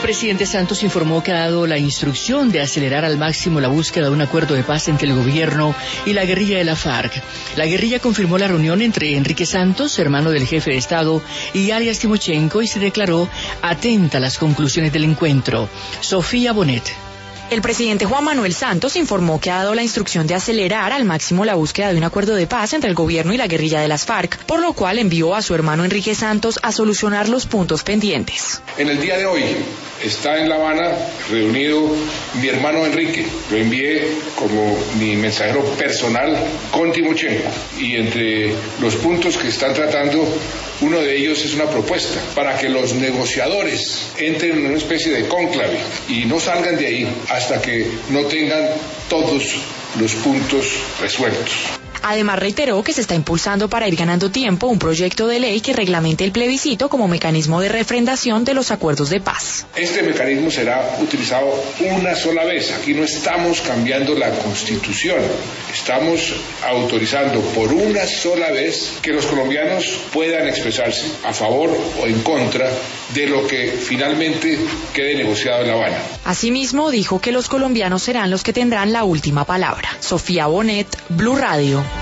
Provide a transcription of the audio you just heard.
presidente Santos informó que ha dado la instrucción de acelerar al máximo la búsqueda de un acuerdo de paz entre el gobierno y la guerrilla de la FARC. La guerrilla confirmó la reunión entre Enrique Santos, hermano del jefe de Estado, y Arias Timochenko, y se declaró atenta a las conclusiones del encuentro. Sofía Bonet. El presidente Juan Manuel Santos informó que ha dado la instrucción de acelerar al máximo la búsqueda de un acuerdo de paz entre el gobierno y la guerrilla de las FARC, por lo cual envió a su hermano Enrique Santos a solucionar los puntos pendientes. En el día de hoy está en La Habana reunido mi hermano Enrique. Lo envié como mi mensajero personal con Timochenko, y entre los puntos que están tratando, uno de ellos es una propuesta para que los negociadores entren en una especie de cónclave y no salgan de ahí hasta que no tengan todos los puntos resueltos. Además, reiteró que se está impulsando para ir ganando tiempo un proyecto de ley que reglamente el plebiscito como mecanismo de refrendación de los acuerdos de paz. Este mecanismo será utilizado una sola vez. Aquí no estamos cambiando la Constitución. Estamos autorizando por una sola vez que los colombianos puedan expresarse a favor o en contra de lo que finalmente quede negociado en La Habana. Asimismo, dijo que los colombianos serán los que tendrán la última palabra. Sofía Bonet, Blue Radio.